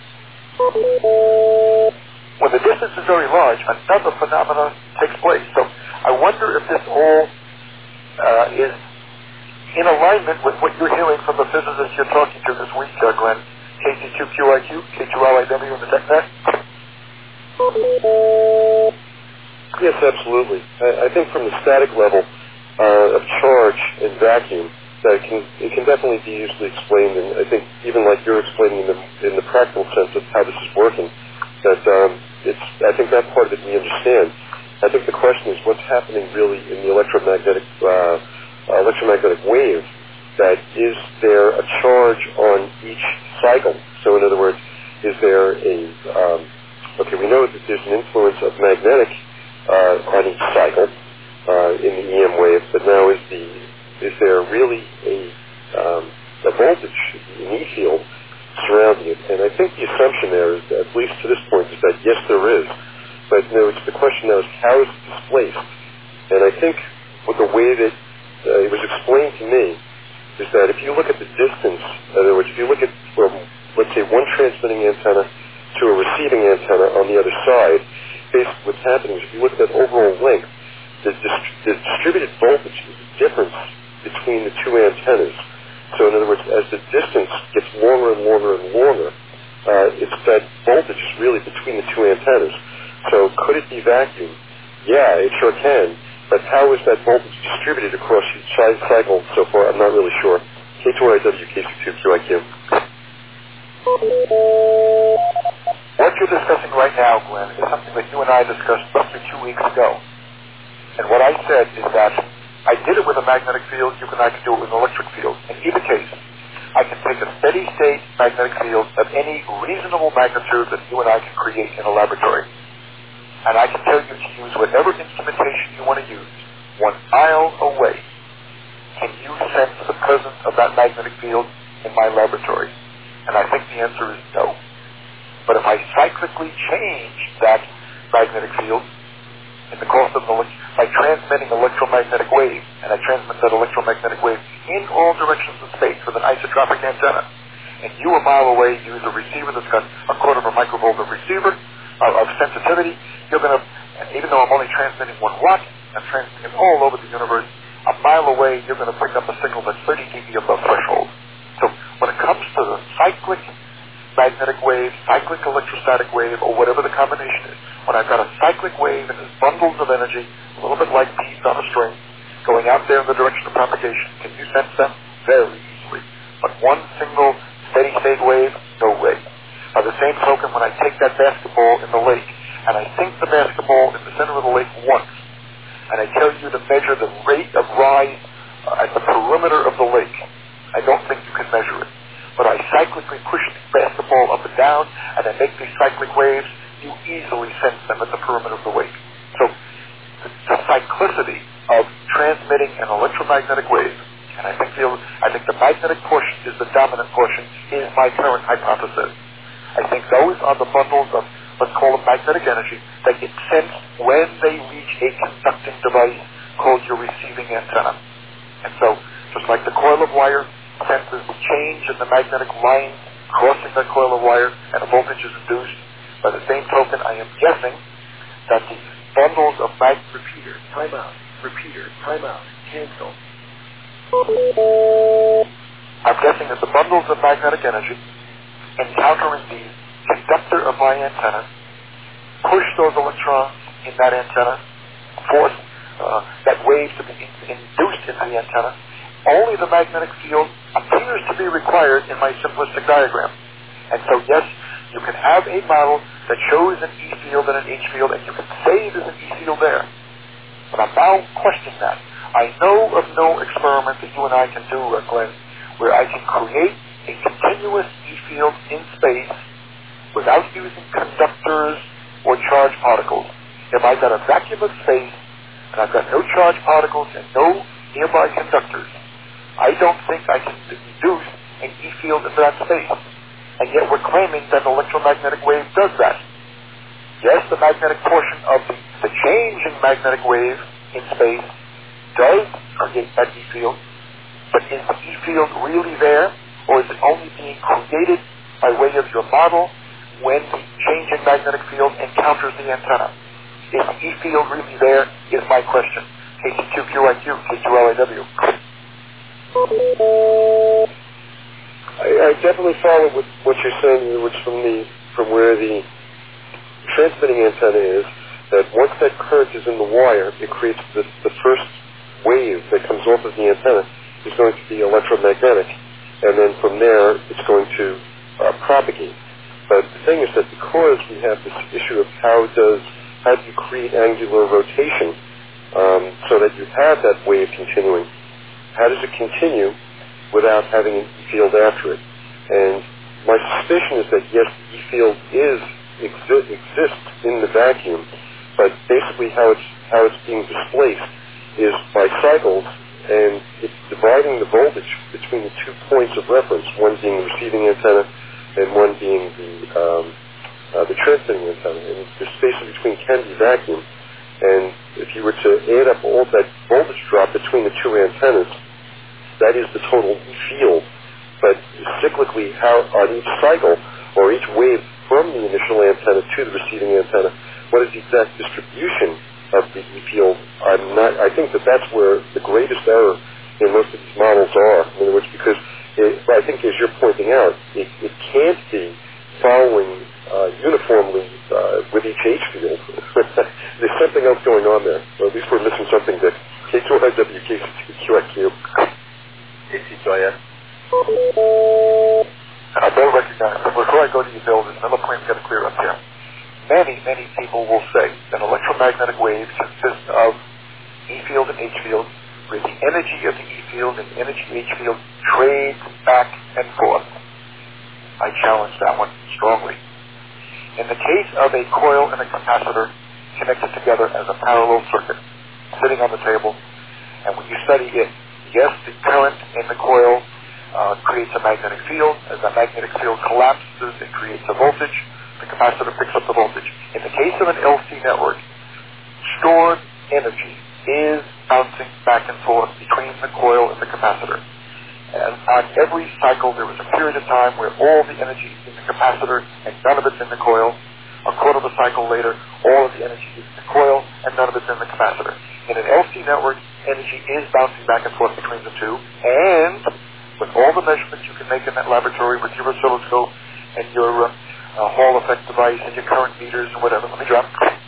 When the distance is very large, another phenomenon takes place. So I wonder if this all uh, is in alignment with what you're hearing from the physicists you're talking to this week, uh, Glenn. K C two Q I Q, K two L I W, and the TechNet? Yes, absolutely. I, I think from the static level uh, of charge and vacuum, that it can, it can definitely be easily explained, and I think even like you're explaining in the, in the practical sense of how this is working, that um, it's, I think that part of it we understand. I think the question is what's happening really in the electromagnetic uh, uh, electromagnetic wave, that is there a charge on each cycle? So in other words, is there a, um, okay, we know that there's an influence of magnetic uh, on each cycle uh, in the E M wave, but now is the is there really a, um, a voltage, an E field surrounding it? And I think the assumption there is, that, at least to this point, is that yes, there is. But you know, it's the question now is how is it displaced? And I think with the way that uh, it was explained to me is that if you look at the distance, in other words, if you look at from, let's say, one transmitting antenna to a receiving antenna on the other side, basically what's happening is if you look at that overall length, the, dist- the distributed voltage is the difference between the two antennas. So in other words, as the distance gets longer and longer and longer, uh, it's that voltage is really between the two antennas. So could it be vacuum? Yeah, it sure can. But how is that voltage distributed across each cycle so far? I'm not really sure. K two R I W, K C two Q I Q. What you're discussing right now, Glenn, is something that you and I discussed roughly two weeks ago. And what I said is that I did it with a magnetic field, you and I can do it with an electric field. In either case, I can take a steady state magnetic field of any reasonable magnitude that you and I can create in a laboratory. And I can tell you to use whatever instrumentation you want to use. One mile away, can you sense the presence of that magnetic field in my laboratory? And I think the answer is no. But if I cyclically change that magnetic field in the course of an elect- by transmitting electromagnetic wave, and I transmit that electromagnetic wave in all directions of space with an isotropic antenna, and you a mile away use a receiver that's got a quarter of a microvolt of receiver, uh, of sensitivity, you're going to, even though I'm only transmitting one watt, I'm transmitting it all over the universe, a mile away you're going to pick up a signal that's thirty dB above threshold. So when it comes to the cyclic magnetic wave, cyclic electrostatic wave, or whatever the combination is, when I've got a cyclic wave and there's bundles of energy, a little bit like beads on a string, going out there in the direction of propagation, can you sense them? Very easily. But one single steady state wave, no way. By the same token, when I take that basketball in the lake, and I sink the basketball in the center of the lake once, and I tell you to measure the rate of rise uh, at the perimeter of the lake, I don't think you can measure it. But I cyclically push the basketball up and down, and I make these cyclic waves, you easily sense them at the perimeter of the lake. So the, the cyclicity of transmitting an electromagnetic wave, and I think the, I think the magnetic portion is the dominant portion, is my current hypothesis. I think those are the bundles of, let's call them magnetic energy, that get sensed when they reach a conducting device called your receiving antenna. And so, just like the coil of wire senses the change in the magnetic line crossing that coil of wire and a voltage is induced, by the same token, I am guessing that the bundles of mag... Repeater, timeout. Repeater, timeout. Cancel. I'm guessing that the bundles of magnetic energy encountering the conductor of my antenna push those electrons in that antenna, force uh, that wave to be in- induced into the antenna. Only the magnetic field appears to be required in my simplistic diagram. And so, yes, you can have a model that shows an E field and an H field, and you can say there's an E field there. But I'm now questioning that. I know of no experiment that you and I can do, uh, Glenn, where I can create a continuous E field in space without using conductors or charged particles. If I've got a vacuum of space, and I've got no charged particles and no nearby conductors, I don't think I can induce an E field into that space. And yet we're claiming that an electromagnetic wave does that. Yes, the magnetic portion of the, the change in magnetic wave in space does create that E field, but is the E field really there, or is it only being created by way of your model when the change in magnetic field encounters the antenna? Is the E field really there, is my question. K T Q Q I Q, K two L A W. I, I definitely follow with what you're saying, which from the from where the transmitting antenna is, that once that current is in the wire, it creates the, the first wave that comes off of the antenna is going to be electromagnetic, and then from there it's going to uh, propagate. But the thing is that because we have this issue of how does how do you create angular rotation um, so that you have that wave continuing, how does it continue without having an E field after it? And my suspicion is that yes, the E field is exi- exists in the vacuum, but basically how it's how it's being displaced is by cycles, and it's dividing the voltage between the two points of reference, one being the receiving antenna and one being the um, uh, the transmitting antenna. And the space in between can be vacuum. And if you were to add up all that voltage drop between the two antennas, that is the total field. But cyclically, how on each cycle or each wave from the initial antenna to the receiving antenna, what is the exact distribution of the E field? I'm not. I think that that's where the greatest error in most of these models are. In other words, because it, I think, as you're pointing out, it, it can't be following uh, uniformly uh, with each H field. There's something else going on there. Or at least we're missing something. That K two I W, K two Q I Q. K T two I S. I don't recognize, before I go to your bill, there's another point we've got to clear up here. Many, many people will say that electromagnetic waves consist of E field and H field, where the energy of the E field and the energy of the H field trade back and forth. I challenge that one strongly. In the case of a coil and a capacitor connected together as a parallel circuit, sitting on the table, and when you study it, yes, the current in the coil uh, creates a magnetic field. As that magnetic field collapses, it creates a voltage. The capacitor picks up the voltage. In the case of an L C network, stored energy is bouncing back and forth between the coil and the capacitor. And on every cycle, there was a period of time where all the energy is in the capacitor and none of it's in the coil. A quarter of a cycle later, all of the energy is in the coil and none of it's in the capacitor. In an L C network, energy is bouncing back and forth between the two, and with all the measurements you can make in that laboratory with your oscilloscope and your uh, uh, Hall effect device and your current meters and whatever. Let me drop.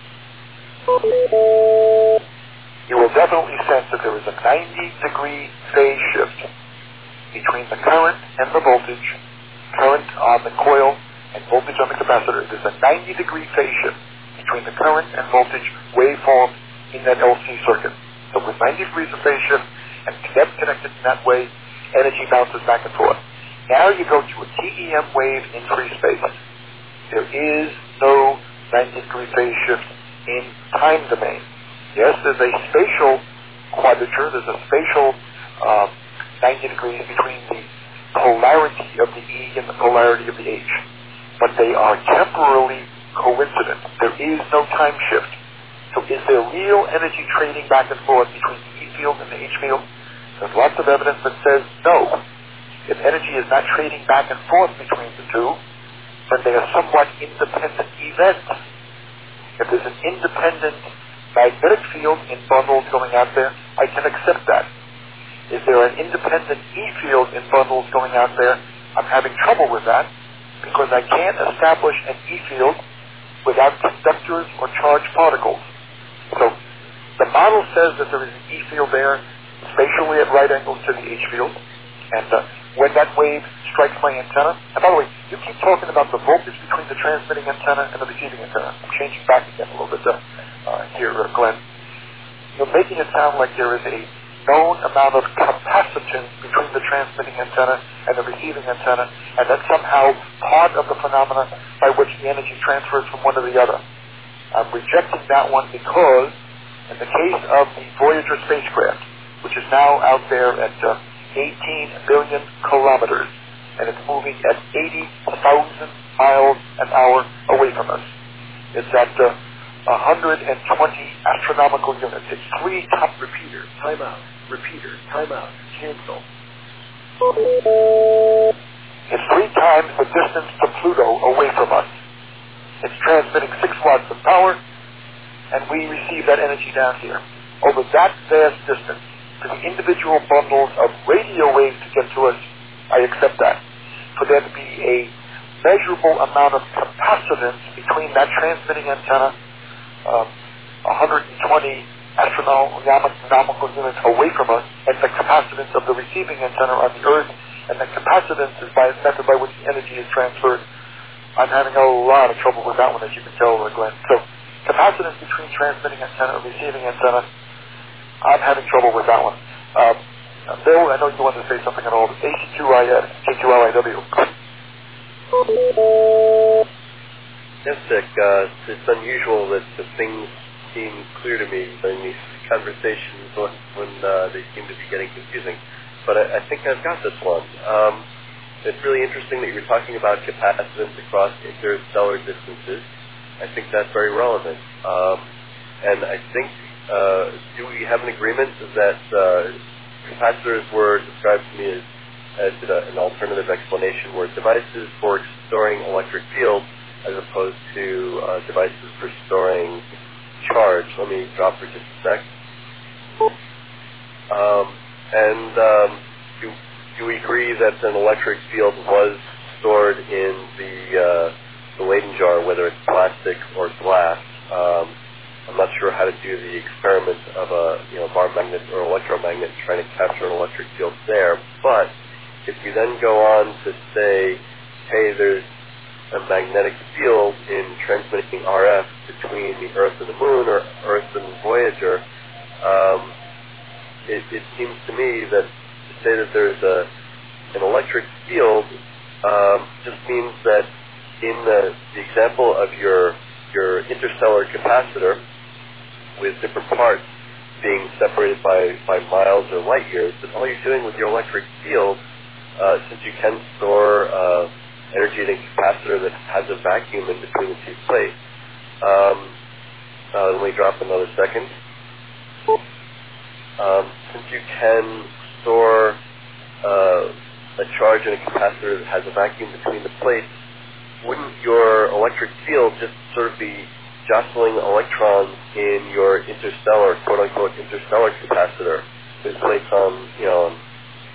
You will definitely sense that there is a ninety degree phase shift between the current and the voltage, current on the coil and voltage on the capacitor. There's a ninety degree phase shift between the current and voltage waveform in that L C circuit. So with ninety degrees of phase shift and connected in that way, energy bounces back and forth. Now you go to a T E M wave in free space. There is no ninety degree phase shift in time domain. Yes, there's a spatial quadrature, there's a spatial um, ninety degrees between the polarity of the E and the polarity of the H. But they are temporally coincident. There is no time shift. So is there real energy trading back and forth between the E field and the H field? There's lots of evidence that says no. If energy is not trading back and forth between the two, then they are somewhat independent events. If there's an independent magnetic field in bundles going out there, I can accept that. Is there an independent E field in bundles going out there? I'm having trouble with that because I can't establish an E field without conductors or charged particles. So the model says that there is an E field there spatially at right angles to the H field, and uh, when that wave strikes my antenna, and by the way, you keep talking about the voltage between the transmitting antenna and the receiving antenna. I'm changing back again a little bit uh, uh, here, uh, Glenn. You're making it sound like there is a known amount of capacitance between the transmitting antenna and the receiving antenna, and that's somehow part of the phenomena by which the energy transfers from one to the other. I'm rejecting that one because, in the case of the Voyager spacecraft, which is now out there at uh, eighteen billion kilometers, and it's moving at eighty thousand miles an hour away from us. It's at uh, one hundred twenty astronomical units. It's three top Repeater, timeout. Repeater, timeout. Cancel. It's three times the distance to Pluto away from us. It's transmitting six watts of power, and we receive that energy down here. Over that vast distance, for the individual bundles of radio waves to get to us, I accept that. For there to be a measurable amount of capacitance between that transmitting antenna, um, one hundred twenty astronomical units away from us, and the capacitance of the receiving antenna on the Earth, and the capacitance is by a method by which the energy is transferred. I'm having a lot of trouble with that one, as you can tell, Glenn. So, capacitance between transmitting antenna and receiving antenna, I'm having trouble with that one. Um, Bill, I know you wanted to say something at all. A C Q I S, K Q L I W. Yes, Dick. Uh, it's unusual that the things seem clear to me in these conversations when, when uh, they seem to be getting confusing. But I, I think I've got this one. Um, it's really interesting that you were talking about capacitance across interstellar distances. I think that's very relevant. Um, and I think, uh, do we have an agreement that uh, capacitors were described to me as, as uh, an alternative explanation were devices for storing electric fields as opposed to uh, devices for storing charge. Let me drop for just a sec. Um, and um, do, do we agree that an electric field was stored in the uh, the Leyden jar, whether it's plastic or glass? Um, I'm not sure how to do the experiment of a you know bar magnet or electromagnet trying to capture an electric field there. But if we then go on to say, hey, there's a magnetic field in transmitting R F between the Earth and the Moon or Earth and Voyager, um, it, it seems to me that to say that there's a an electric field um, just means that in the, the example of your your interstellar capacitor with different parts being separated by, by miles or light years, that all you're doing with your electric field, uh, since you can store uh, energy in a capacitor that has a vacuum in between the two plates. Um, uh, let me drop another second. Um, since you can store uh, a charge in a capacitor that has a vacuum between the plates, wouldn't your electric field just sort of be jostling electrons in your interstellar, quote-unquote, interstellar capacitor with plates on, you know,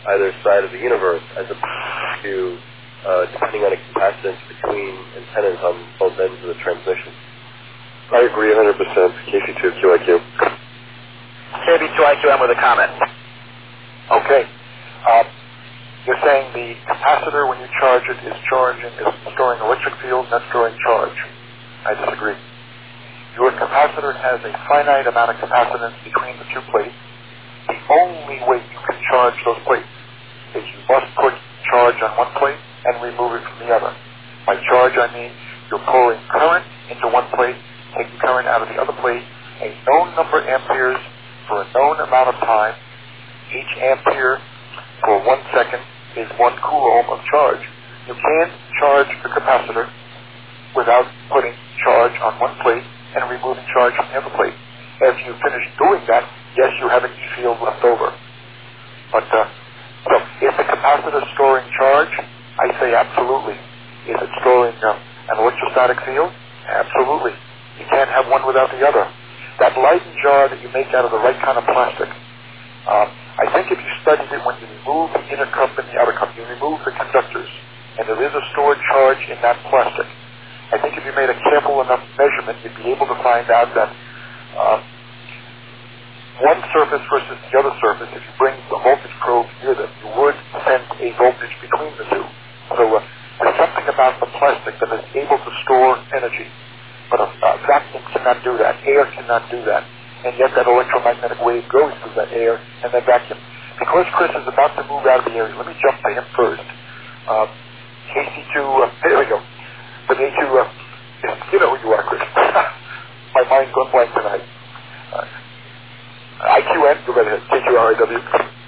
either side of the universe, as opposed to uh, depending on a capacitance between antennas on both ends of the transmission. I agree one hundred percent. K C two Q I Q. K B two I Q M with a comment. Okay. Um, you're saying the capacitor, when you charge it, is charging, is storing electric field, not storing charge. I disagree. Your capacitor has a finite amount of capacitance between the two plates. The only way you can charge those plates is you must put charge on one plate and remove it from the other. By charge, I mean you're pouring current into one plate, taking current out of the other plate, a known number of amperes for a known amount of time. Each ampere for one second is one coulomb of charge. You can't charge the capacitor without putting charge on one plate and removing charge from the other plate. After you finish doing that, yes, you have an E field left over. But, uh, so, is the capacitor storing charge? I say absolutely. Is it storing uh, an electrostatic field? Absolutely. You can't have one without the other. That Leyden jar that you make out of the right kind of plastic, um, I think if you studied it when you remove the inner cup and the outer cup, you remove the conductors, and there is a stored charge in that plastic. I think if you made a careful enough measurement, you'd be able to find out that uh, one surface versus the other surface, if you bring the voltage probe near them, you would sense a voltage between the two. So uh, there's something about the plastic that is able to store energy. But a, a vacuum cannot do that. Air cannot do that. And yet that electromagnetic wave goes through that air and that vacuum. Because Chris is about to move out of the area, let me jump to him first. Uh, K C two, uh, there we go. Let me to, uh, you know who you are, Chris. My mind's gone blank tonight. Uh, I Q N, go right ahead. K Q R I W.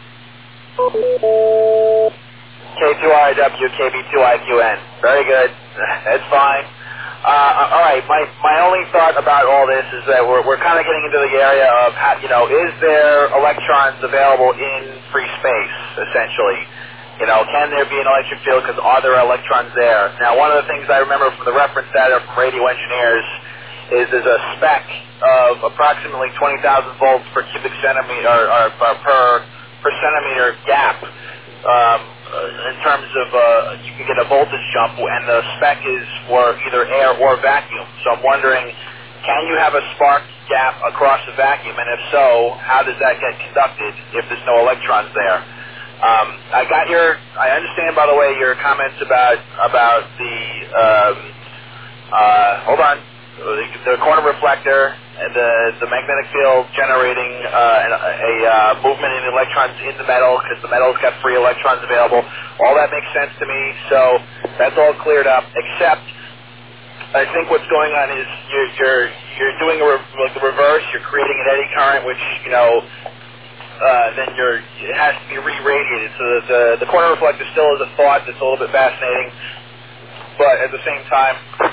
K two R I W, K B two I Q N. Very good. That's fine. Uh, all right, my, my only thought about all this is that we're, we're kind of getting into the area of, how, you know, is there electrons available in free space, essentially? You know, can there be an electric field because are there electrons there? Now, one of the things I remember from the reference data from radio engineers is there's a spec of approximately twenty thousand volts per cubic centimeter, or, or, or per, per centimeter gap. Um, in terms of, uh, you can get a voltage jump, and the spec is for either air or vacuum. So I'm wondering, can you have a spark gap across the vacuum? And if so, how does that get conducted if there's no electrons there? Um, I got your, I understand, by the way, your comments about, about the, um, uh, hold on, the, the corner reflector and the, the magnetic field generating uh, a, a uh, movement in electrons in the metal because the metal's got free electrons available. All that makes sense to me, so that's all cleared up, except I think what's going on is you're, you're, you're doing a re- like the reverse. You're creating an eddy current, which, you know, uh, then you're, it has to be re-radiated. So the, the, the corner reflector still is a thought that's a little bit fascinating, but at the same time,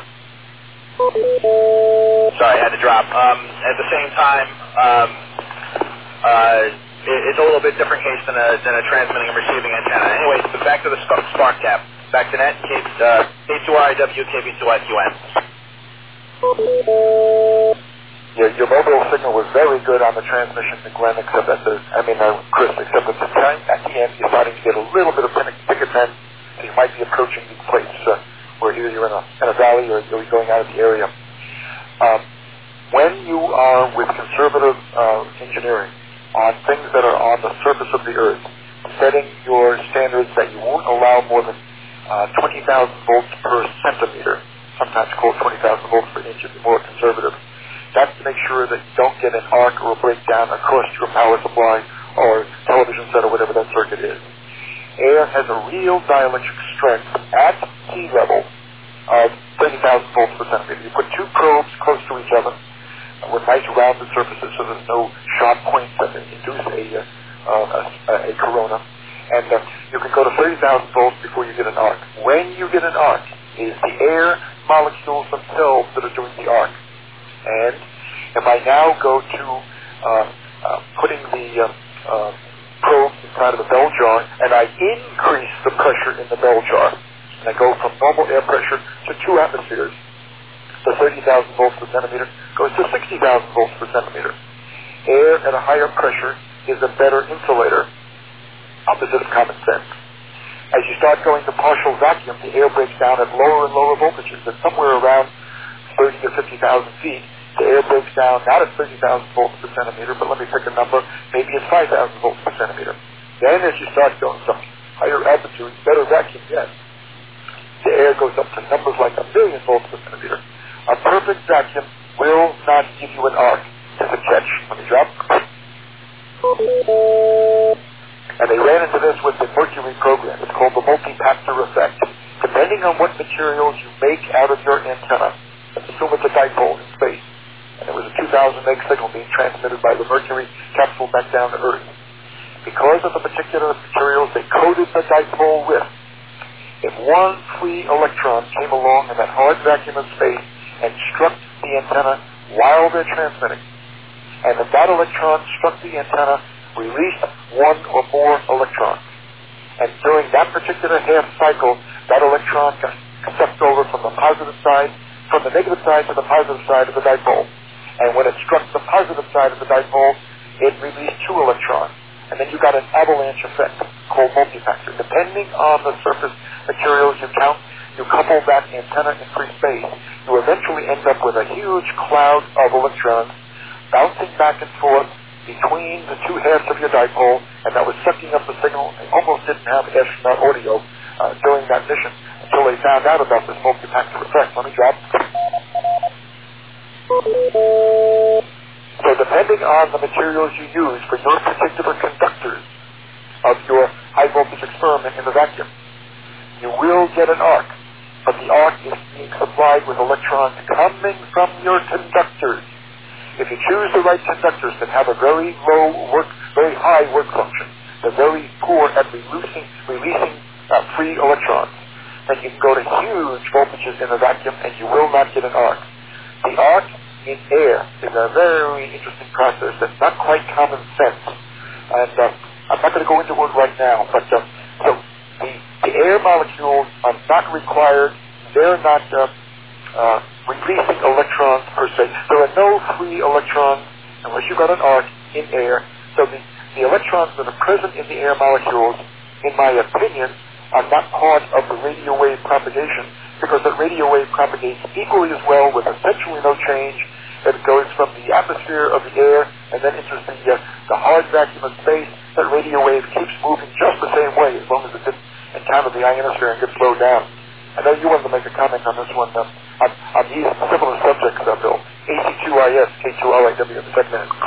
sorry, I had to drop. Um, at the same time, um, uh, it, it's a little bit different case than a, than a transmitting and receiving antenna. Anyways, but back to the spark, spark gap. Back to net, K two R I W, K B two I Q N. Yeah, your mobile signal was very good on the transmission to Glenn, except at the, I mean, uh, Chris, except at the time, at the end, you're starting to get a little bit of picket men, so you might be approaching these places uh, where either you're in a, in a valley or you're going out of the area. Um, when you are with conservative uh, engineering on things that are on the surface of the earth, setting your standards that you won't allow more than uh, twenty thousand volts per centimeter, sometimes called twenty thousand volts per inch if you're more conservative. That's to make sure that you don't get an arc or a breakdown across your power supply or television set or whatever that circuit is. Air has a real dielectric strength at T level of thirty thousand volts per centimeter. You put two probes close to each other uh, with nice rounded surfaces so there's no sharp points that induce a, uh, a, a corona. And uh, you can go to thirty thousand volts before you get an arc. When you get an arc, it is the air molecules themselves that are doing the arc. And if I now go to uh, uh, putting the uh, uh, probe inside of the bell jar and I increase the pressure in the bell jar, and I go from normal air pressure to two atmospheres, the thirty thousand volts per centimeter goes to sixty thousand volts per centimeter. Air at a higher pressure is a better insulator opposite of common sense. As you start going to partial vacuum, the air breaks down at lower and lower voltages. And somewhere around thirty to fifty thousand feet, the air breaks down not at thirty thousand volts per centimeter, but let me pick a number, maybe it's five thousand volts per centimeter. Then as you start going to higher altitudes, better vacuum yet, the air goes up to numbers like a million volts per centimeter. A perfect vacuum will not give you an arc. There's a catch. Let me drop. And they ran into this with the Mercury program. It's called the multi-factor effect. Depending on what materials you make out of your antenna, let's assume it's a dipole in space, and it was a two thousand meg signal being transmitted by the Mercury capsule back down to Earth. Because of the particular materials they coated the dipole with, if one free electron came along in that hard vacuum of space and struck the antenna while they're transmitting, and if that electron struck the antenna, released one or more electrons, and during that particular half cycle, that electron got sucked over from the positive side, from the negative side to the positive side of the dipole. And when it struck the positive side of the dipole, it released two electrons. And then you got an avalanche effect called multifactor. Depending on the surface materials you count, you couple that antenna in free space, you eventually end up with a huge cloud of electrons bouncing back and forth between the two halves of your dipole, and that was sucking up the signal. They almost didn't have astronaut audio uh, during that mission until they found out about this multifactor effect. Let me drop. So depending on the materials you use for your particular conductors of your high voltage experiment in the vacuum, you will get an arc, but the arc is being supplied with electrons coming from your conductors. If you choose the right conductors that have a very low work, very high work function, they're very poor at releasing, releasing uh, free electrons, then you can go to huge voltages in a vacuum and you will not get an arc. The arc in air is a very interesting process that's not quite common sense. And uh, I'm not going to go into it right now, but uh, so the, the air molecules are not required, they're not uh, uh, releasing electrons per se. There are no free electrons unless you've got an arc in air. So the, the electrons that are present in the air molecules, in my opinion, are not part of the radio wave propagation, because that radio wave propagates equally as well with essentially no change. It goes from the atmosphere of the air and then into the, uh, the hard vacuum of space. That radio wave keeps moving just the same way as long as it didn't encounter the ionosphere and get slowed down. I know you wanted to make a comment on this one, uh, on, on these similar subjects, uh, Bill. A C two I S, K two L I W in the second half.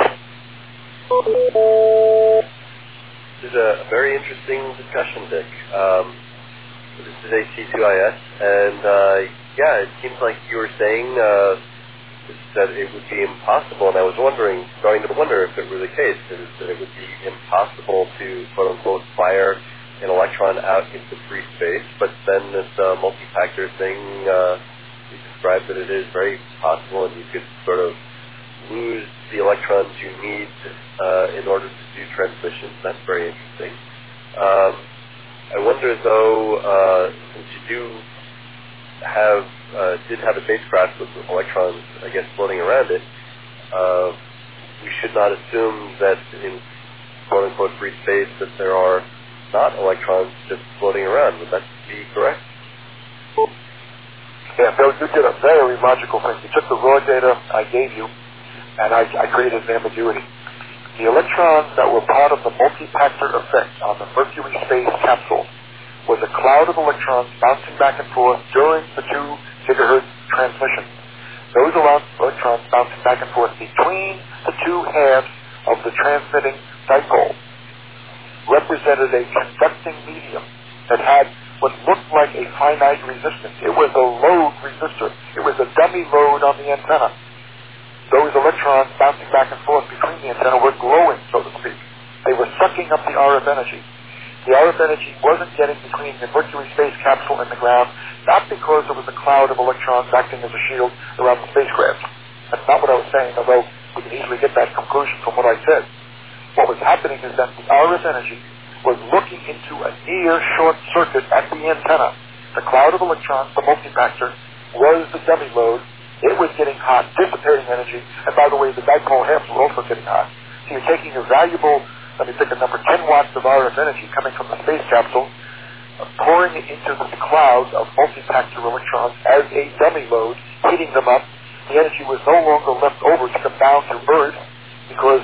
This is a very interesting discussion, Dick. Um, this is A C two I S, and uh, yeah, it seems like you were saying uh, that it would be impossible, and I was wondering, starting to wonder if it were the case, is that it would be impossible to, quote-unquote, fire an electron out into free space, but then this uh, multi-factor thing, uh, you described that it is very possible, and you could sort of lose the electrons you need uh, in order to do transmissions. That's very interesting. Um, I wonder, though, uh, since you do have, uh, did have a spacecraft with electrons, I guess, floating around it, uh, we should not assume that in quote-unquote free space that there are not electrons just floating around. Would that be correct? Yeah, Bill, you did a very logical thing. You took the raw data I gave you, and I, I created an ambiguity. The electrons that were part of the multi-factor effect on the Mercury space capsule was a cloud of electrons bouncing back and forth during the two gigahertz transmission. Those electrons bouncing back and forth between the two halves of the transmitting dipole represented a conducting medium that had what looked like a finite resistance. It was a load resistor. It was a dummy load on the antenna. Those electrons bouncing back and forth between the antenna were glowing, so to speak. They were sucking up the R F energy. The R F energy wasn't getting between the Mercury space capsule and the ground, not because there was a cloud of electrons acting as a shield around the spacecraft. That's not what I was saying, although we can easily get that conclusion from what I said. What was happening is that the R F energy was looking into a near short circuit at the antenna. The cloud of electrons, the multifactor, was the dummy load. It was getting hot, dissipating energy, and by the way, the dipole halves were also getting hot. So you're taking a valuable let me pick a number, ten watts of R F energy coming from the space capsule, uh, pouring it into this cloud of multi-factor electrons as a dummy load, heating them up. The energy was no longer left over to come down to Earth because